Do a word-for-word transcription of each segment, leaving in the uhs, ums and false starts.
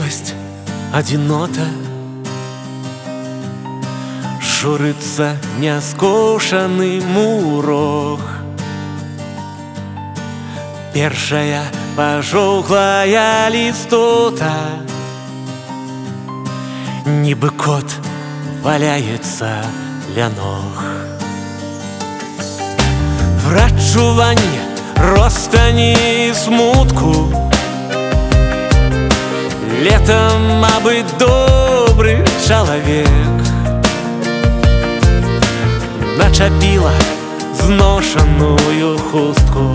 Справедливость, одинота журится няскошаны мурох. Першая пожухлая листота, нібы кот валяется ля ног. Врачуванне ростані смутку, летом абы добрый человек начапила зношенную хустку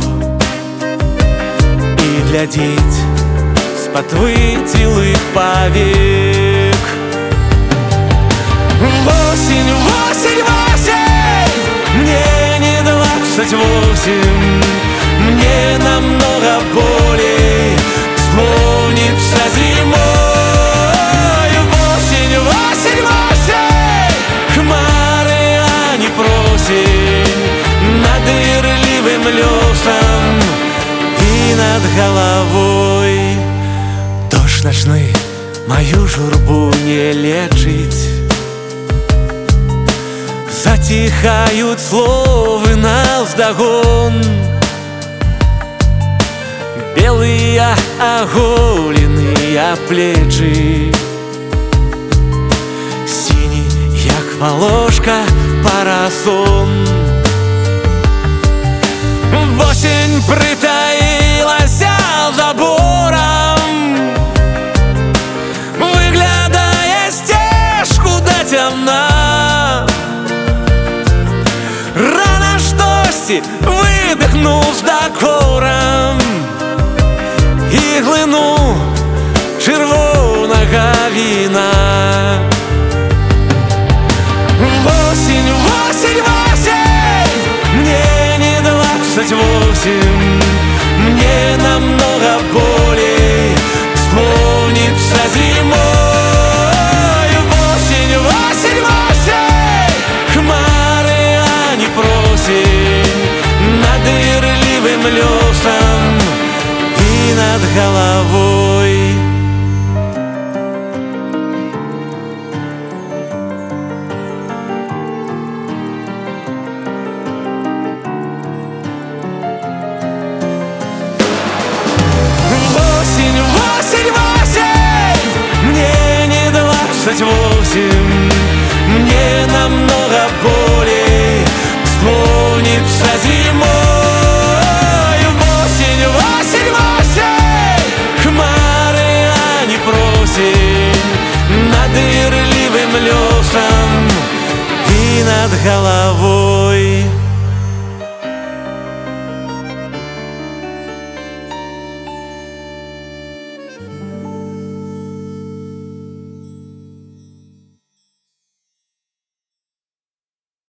и глядеть с-под выцвелых повек. Осень, осень, осень, мне не двадцать восемь, мне намного более вспомнится зимой. Осень, осень, осень, хмары, они просень над дырливым лесом и над головой. Дождь ночный мою журбу не лечить, затихают словы навздогон. Белые оголенные плечи, синий, як волошка, парасон. Осень притаилась за забором, выглядая стежку до темна. Рано штосьці выдохнул с докором и глынул червоного вина. Осень, осень, осень, мне не двадцать восемь,